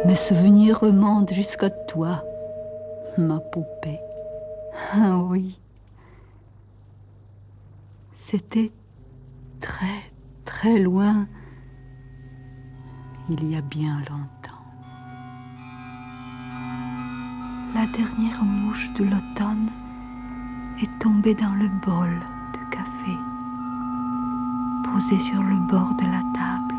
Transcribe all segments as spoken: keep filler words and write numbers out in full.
Mes souvenirs remontent jusqu'à toi, ma poupée. Ah oui, c'était très, très loin, il y a bien longtemps. La dernière mouche de l'automne est tombée dans le bol de café, posé sur le bord de la table,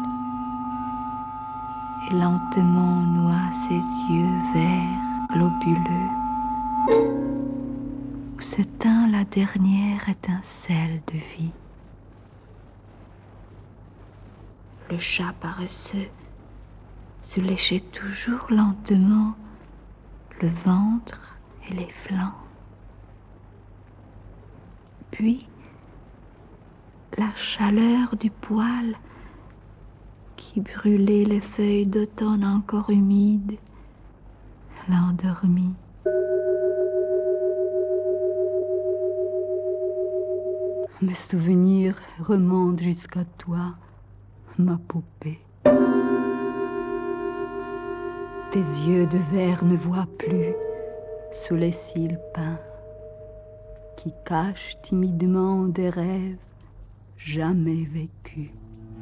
et lentement noie ses yeux verts globuleux, où s'éteint la dernière étincelle de vie. Le chat paresseux se léchait toujours lentement le ventre et les flancs. Puis, la chaleur du poêle qui brûlait les feuilles d'automne encore humides l'endormit. Mes souvenirs remontent jusqu'à toi, ma poupée. Tes yeux de verre ne voient plus sous les cils peints qui cachent timidement des rêves jamais vécus.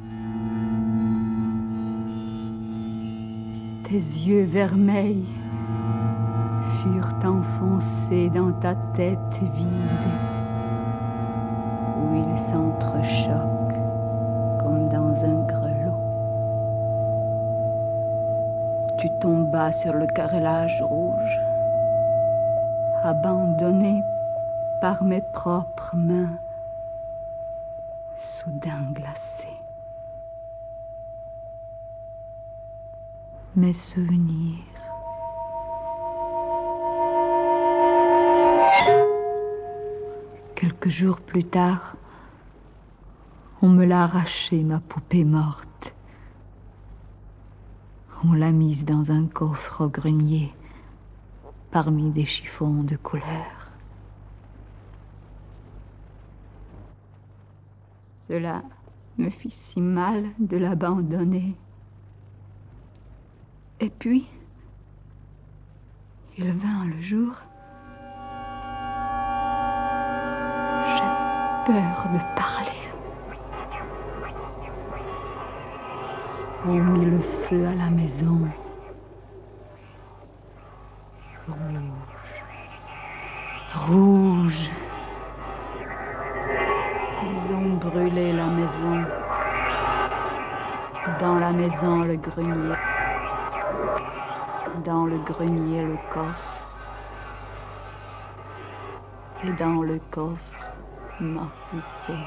Tes yeux vermeils furent enfoncés dans ta tête vide, où ils s'entrechoquent comme dans un grelot. Tu tombas sur le carrelage rouge, abandonné par mes propres mains, soudain glacées. Mes souvenirs. Quelques jours plus tard, on me l'a arrachée, ma poupée morte. On l'a mise dans un coffre au grenier, parmi des chiffons de couleur. Cela me fit si mal de l'abandonner. Et puis, il vint le jour. J'ai peur de parler. On mit le feu à la maison. Rouge. Rouge. Ils ont brûlé la maison. Dans la maison, le grenier. Dans le grenier, le coffre. Et dans le coffre, ma poupée.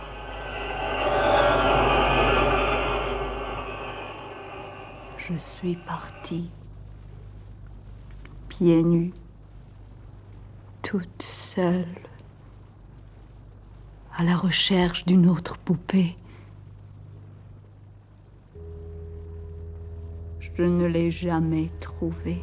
Je suis partie, pieds nus, toute seule, à la recherche d'une autre poupée. Je ne l'ai jamais trouvée.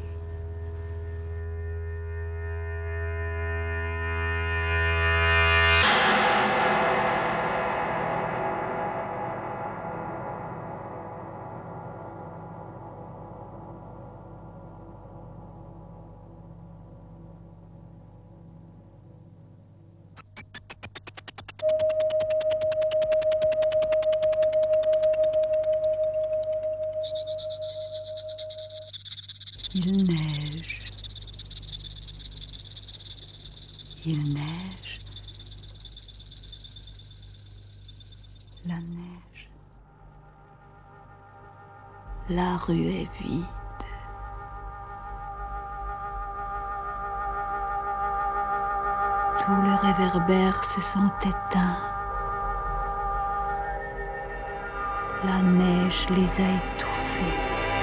Il neige, il neige, la neige, la rue est vide. Tous les réverbères se sont éteints. La neige les a étouffés.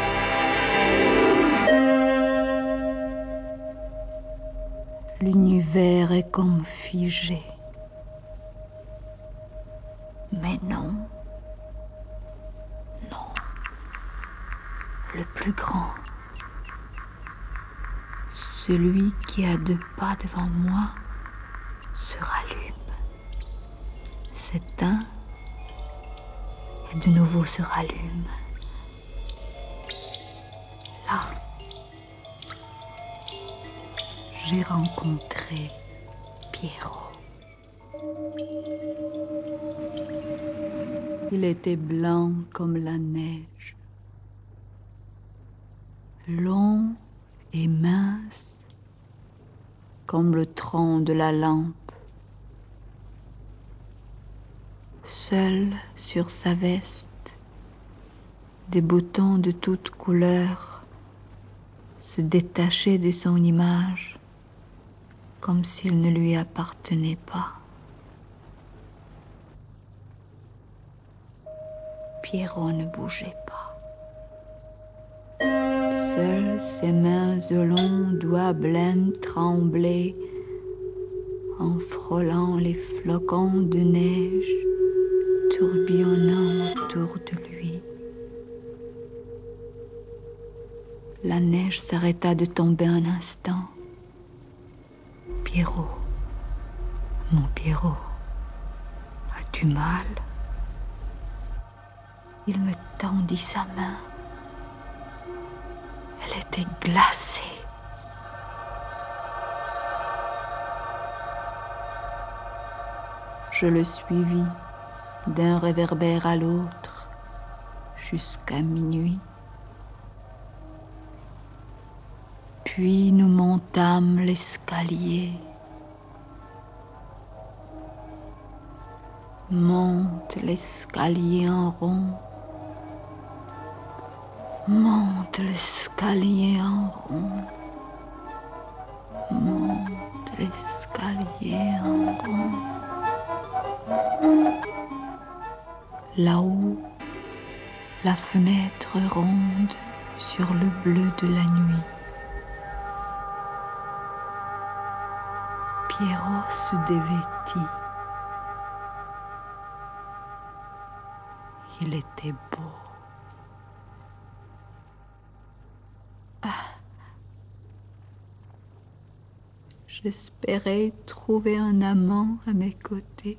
L'univers est comme figé. Mais non, non, le plus grand, celui qui a deux pas devant moi, se rallume, s'éteint et de nouveau se rallume. Là, j'ai rencontré Pierrot. Il était blanc comme la neige, long et mince comme le tronc de la lampe. Seul sur sa veste, des boutons de toutes couleurs se détachaient de son image comme s'il ne lui appartenait pas. Pierrot ne bougeait pas. Seules ses mains aux longs doigts blêmes tremblaient en frôlant les flocons de neige tourbillonnant autour de lui. La neige s'arrêta de tomber un instant. Pierrot, mon Pierrot, as-tu mal? Il me tendit sa main. Elle était glacée. Je le suivis d'un réverbère à l'autre jusqu'à minuit. Puis nous montâmes l'escalier. Monte l'escalier en rond. Monte l'escalier en rond. Monte l'escalier en rond. Là-haut, la fenêtre ronde sur le bleu de la nuit. Pierrot se dévêtit. Il était beau. Ah. J'espérais trouver un amant à mes côtés.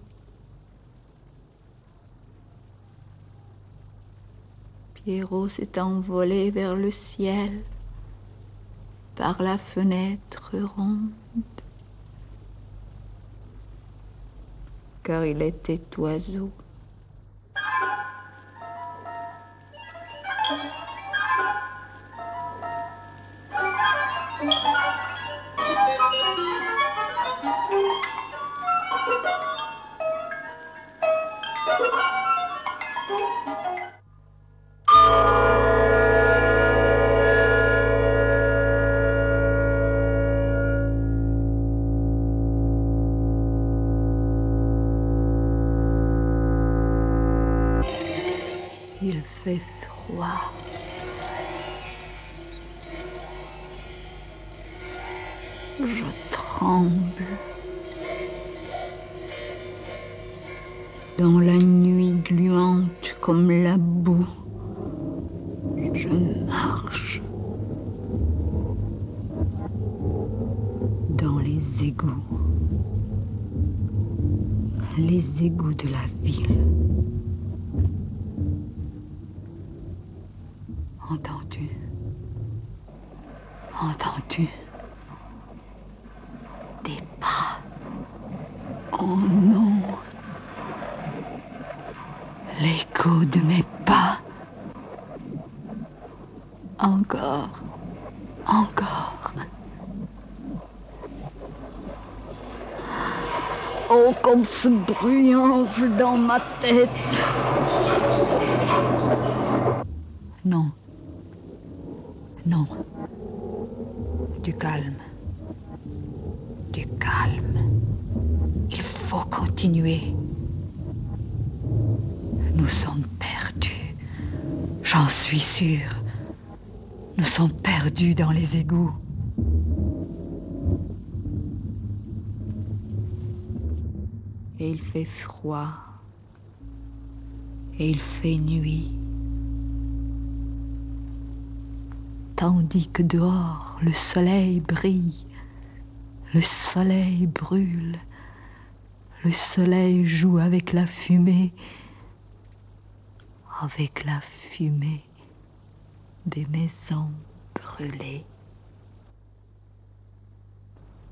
Pierrot s'est envolé vers le ciel par la fenêtre ronde, car il était oiseau. Il fait froid. Je tremble. Dans la nuit gluante comme la boue, je marche. Dans les égouts. Les égouts de la ville. Entendu. Entendu. Des pas. Oh non. L'écho de mes pas. Encore. Encore. Oh, comme ce bruit enfle dans ma tête. Non. Non. Du calme. Du calme. Il faut continuer. Nous sommes perdus. J'en suis sûre. Nous sommes perdus dans les égouts. Et il fait froid. Et il fait nuit. Tandis que dehors, le soleil brille, le soleil brûle, le soleil joue avec la fumée, avec la fumée des maisons brûlées.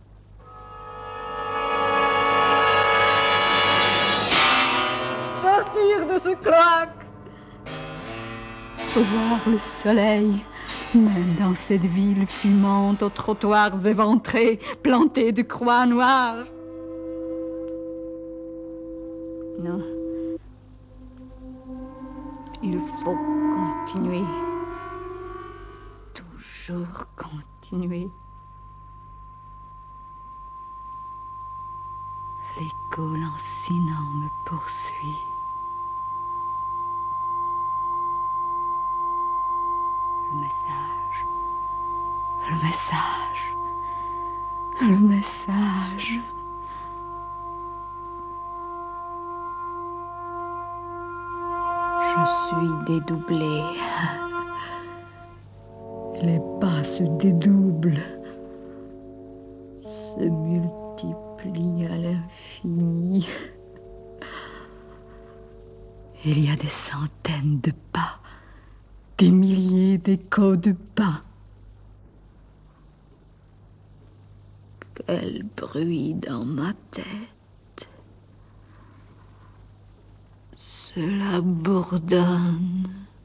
de ce cloaque. Faut voir le soleil, même dans cette ville fumante aux trottoirs éventrés, plantés de croix noires. Non. Il faut continuer. Toujours continuer. L'écho lancinant me poursuit. Le message. Le message. Le message. Je suis dédoublée. Les pas se dédoublent, se multiplient à l'infini. Il y a des centaines de pas, des milliers d'échos de pas. Quel bruit dans ma tête. Cela bourdonne.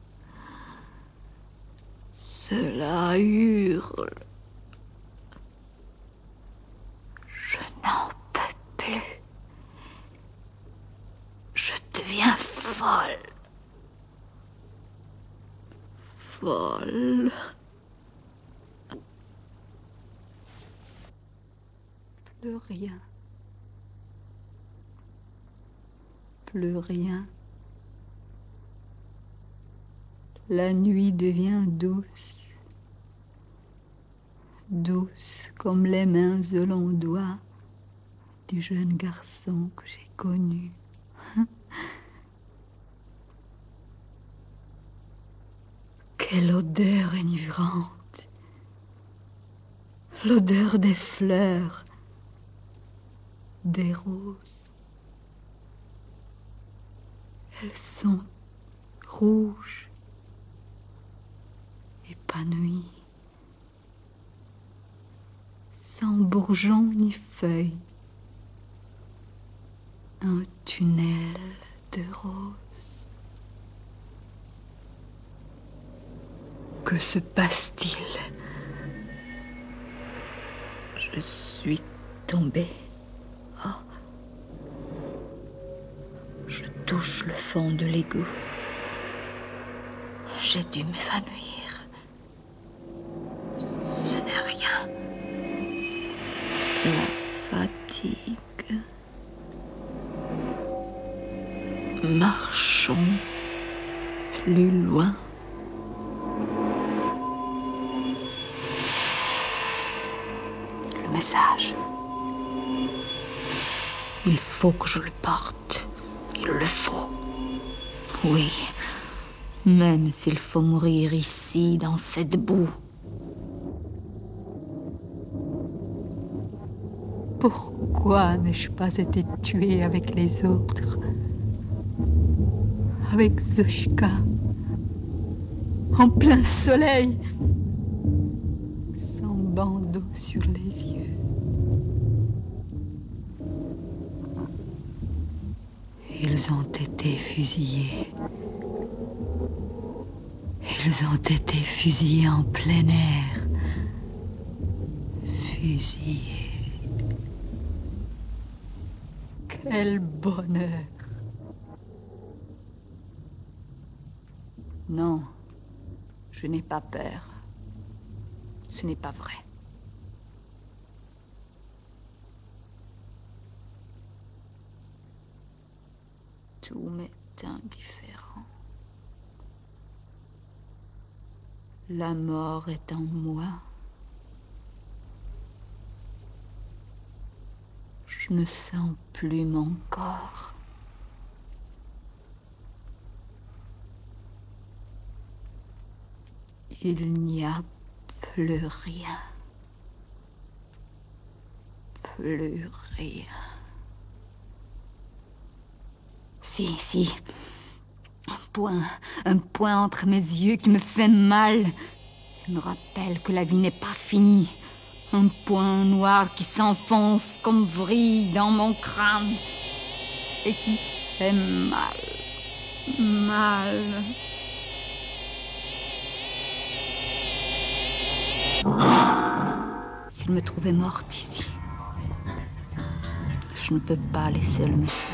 Cela hurle. Je n'en peux plus. Je deviens folle. Folle. Plus rien. Plus rien. La nuit devient douce, douce comme les mains au long doigt du jeune garçon que j'ai connu. Quelle odeur enivrante, l'odeur des fleurs, des roses. Elles sont rouges. Épanouie, sans bourgeons ni feuilles, un tunnel de roses. Que se passe-t-il? Je suis tombée. Oh. Je touche le fond de l'égout. J'ai dû m'évanouir. Ce n'est rien. La fatigue. Marchons plus loin. Le message. Il faut que je le porte. Il le faut. Oui. Même s'il faut mourir ici, dans cette boue. Pourquoi n'ai-je pas été tuée avec les autres? Avec Zochka, en plein soleil, sans bandeau sur les yeux. Ils ont été fusillés. Ils ont été fusillés en plein air. Fusillés. Quel bonheur! Non, je n'ai pas peur. Ce n'est pas vrai. Tout m'est indifférent. La mort est en moi. Je ne sens plus mon corps. Il n'y a plus rien. Plus rien. Si, si. Un point, un point entre mes yeux qui me fait mal. Il me rappelle que la vie n'est pas finie. Un point noir qui s'enfonce comme vrille dans mon crâne et qui fait mal. mal. S'il me trouvait morte ici, je ne peux pas laisser le message.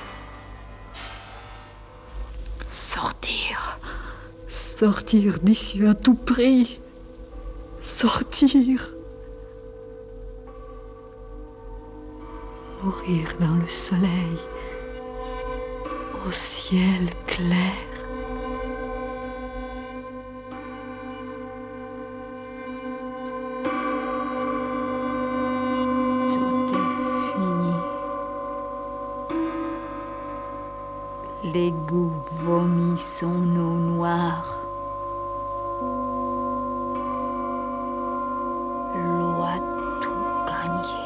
Sortir, sortir d'ici à tout prix, sortir. Mourir dans le soleil, au ciel clair. Tout est fini. L'égout vomit son eau noire. L'eau a tout gagné.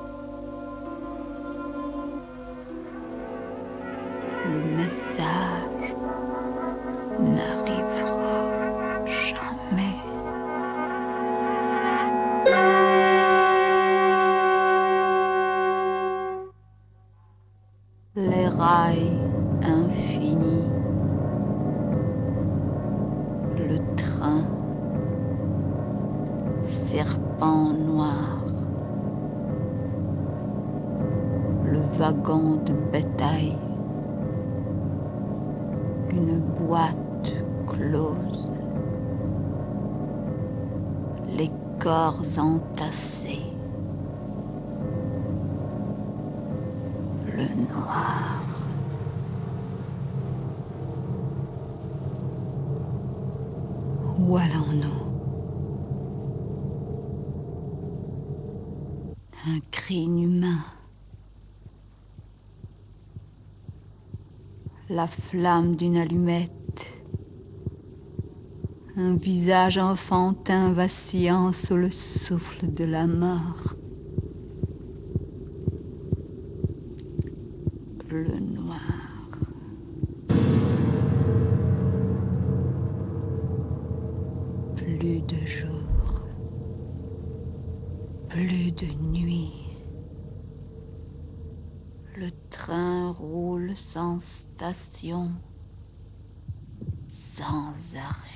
Le message n'arrivera jamais. Les rails infinis, le train, serpent noir, le wagon de bétail, une boîte close, les corps entassés, le noir. Où allons-nous? Un cri inhumain. La flamme d'une allumette. Un visage enfantin vacillant sous le souffle de la mort. Le noir. Plus de jour, plus de nuit. Le train roule sans station, sans arrêt.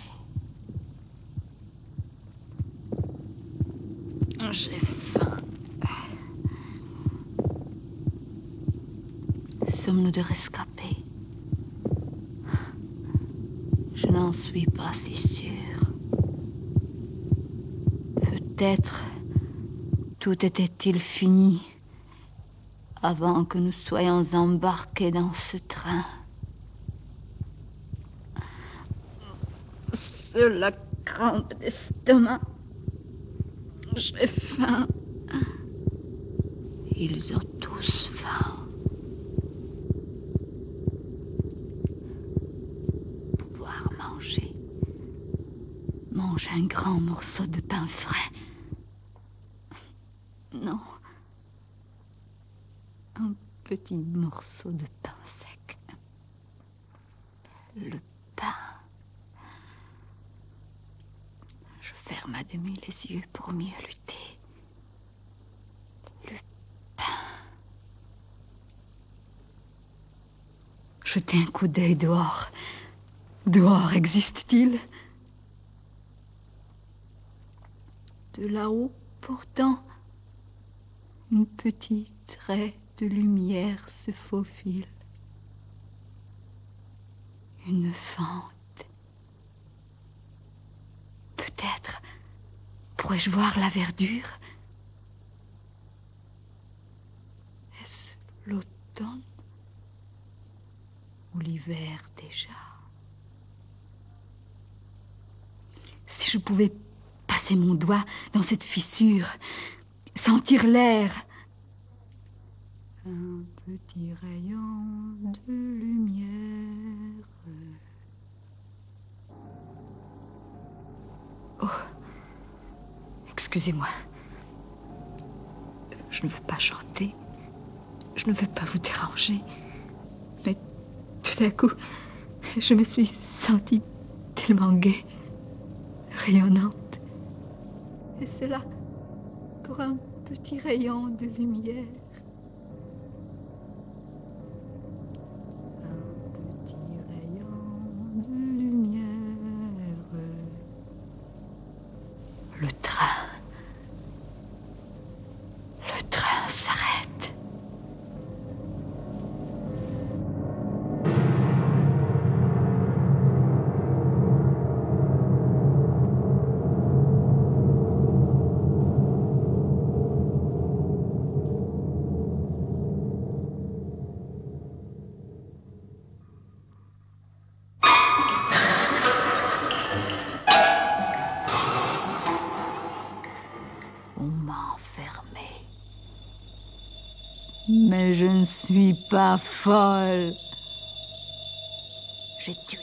J'ai faim. Sommes-nous de rescapés? Je n'en suis pas si sûre. Peut-être tout était-il fini avant que nous soyons embarqués dans ce train. Sur la crampe d'estomac, j'ai faim. Ils ont tous faim. Pouvoir manger. Mange un grand morceau de pain frais. Non. Un petit morceau de pain sec. Le pain. Je ferme à demi les yeux pour mieux lutter. Le pain. Jetez un coup d'œil dehors. Dehors existe-t-il? De là-haut, pourtant, une petite raie de lumière se faufile. Une fente. Peut-être pourrais-je voir la verdure? Est-ce l'automne ou l'hiver déjà? Si je pouvais passer mon doigt dans cette fissure, sentir l'air. Un petit rayon de lumière. Oh, excusez-moi. Je ne veux pas chanter. Je ne veux pas vous déranger. Mais tout d'un coup, je me suis sentie tellement gaie, rayonnante. Et cela pour un petit rayon de lumière. Un petit rayon Mais je ne suis pas folle. J'ai tué.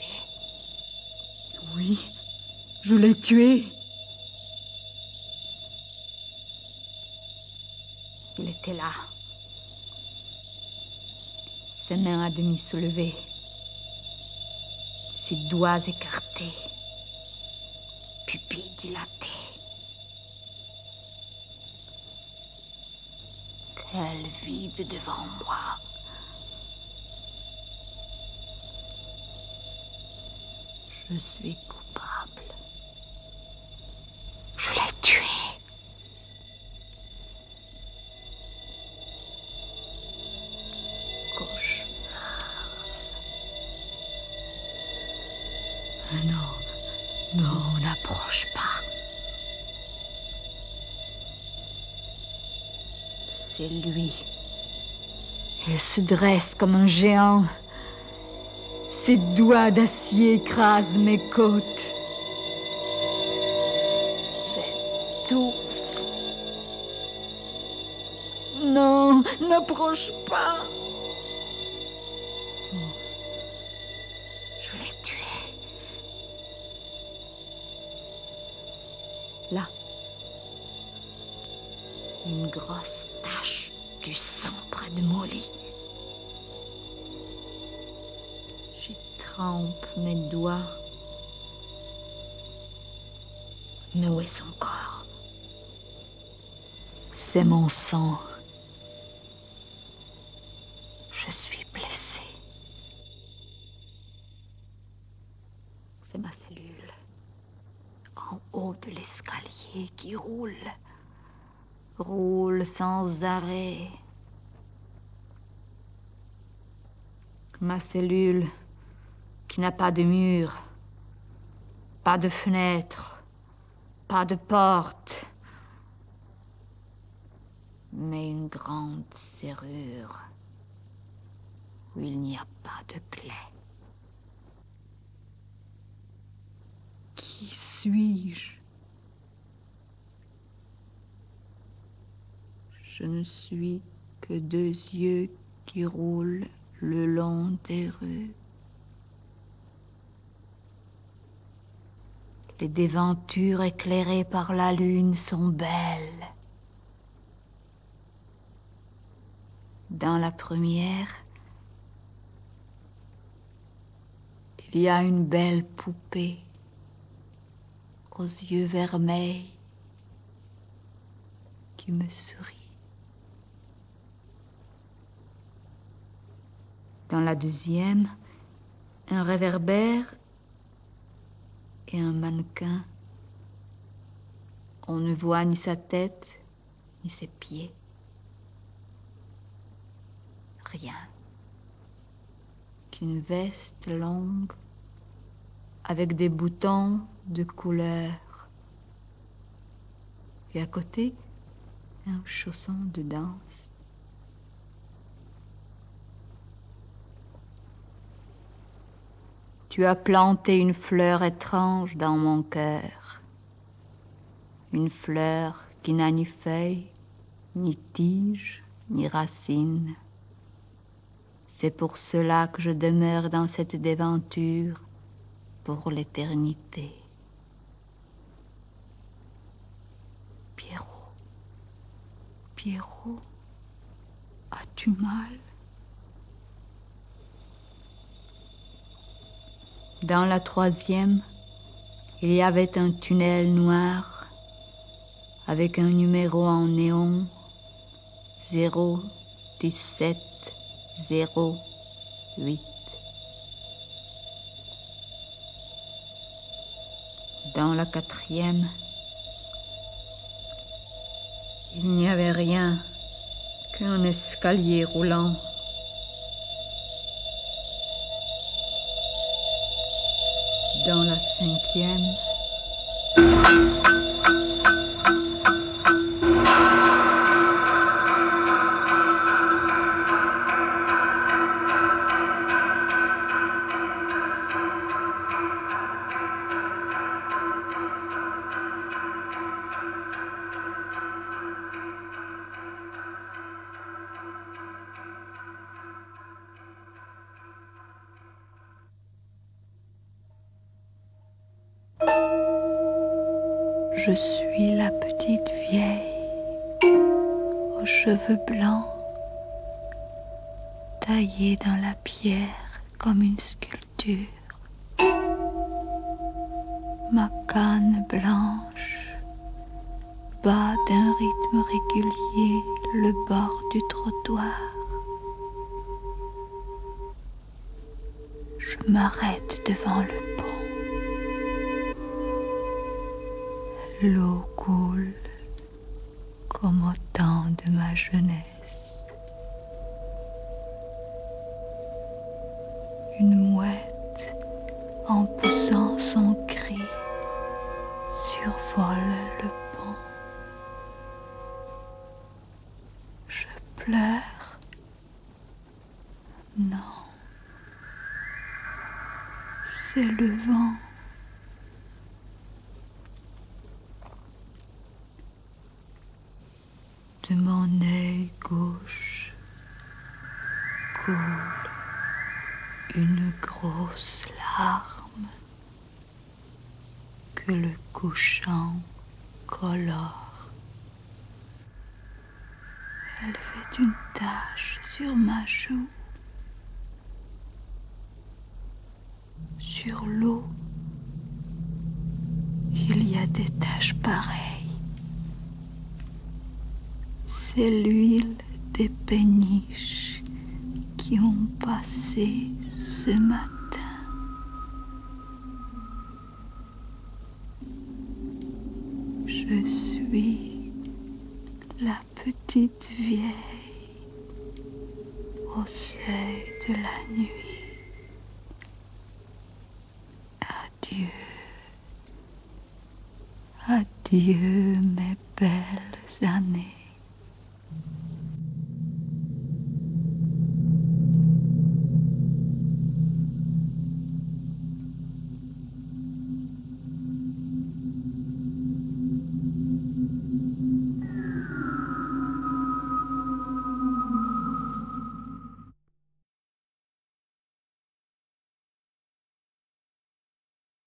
Oui, je l'ai tué. Il était là. Ses mains à demi soulevées. Ses doigts écartés. Pupilles dilatées. Quel vide devant moi. Je suis coupable. Je l'ai tué. Cauchemar. Non, non, n'approche pas. C'est lui. Il se dresse comme un géant. Ses doigts d'acier écrasent mes côtes. J'étouffe. Non, n'approche pas. Je l'ai tué. Là. Une grosse tache du sang près de mon lit. J'y trempe mes doigts. Mais où est son corps? C'est mon sang. Je suis blessée. C'est ma cellule. En haut de l'escalier qui roule. Roule sans arrêt. Ma cellule qui n'a pas de mur, pas de fenêtre, pas de porte, mais une grande serrure où il n'y a pas de clé. Qui suis-je? Je ne suis que deux yeux qui roulent le long des rues. Les déventures éclairées par la lune sont belles. Dans la première, il y a une belle poupée aux yeux vermeils qui me sourit. Dans la deuxième, un réverbère et un mannequin. On ne voit ni sa tête, ni ses pieds. Rien. Qu'une veste longue avec des boutons de couleur. Et à côté, un chausson de danse. Tu as planté une fleur étrange dans mon cœur. Une fleur qui n'a ni feuilles, ni tiges, ni racines. C'est pour cela que je demeure dans cette déventure pour l'éternité. Pierrot, Pierrot, as-tu mal? Dans la troisième, il y avait un tunnel noir avec un numéro en néon zéro dix-sept zéro huit. Dans la quatrième, il n'y avait rien qu'un escalier roulant. Dans la cinquième, Je suis la petite vieille aux cheveux blancs, taillée dans la pierre comme une sculpture. Ma canne blanche bat d'un rythme régulier le bord du trottoir. Je m'arrête devant le pont. L'eau coule comme au temps de ma jeunesse. Une mouette, en poussant son cri, survole le pont. Je pleure. Non. C'est le vent. De mon œil gauche coule une grosse larme que le couchant colore. Elle fait une tache sur ma joue. Sur l'eau, il y a des taches pareilles. C'est l'huile des péniches qui ont passé ce matin. Je suis la petite vieille au seuil de la nuit. Adieu, adieu mes belles années.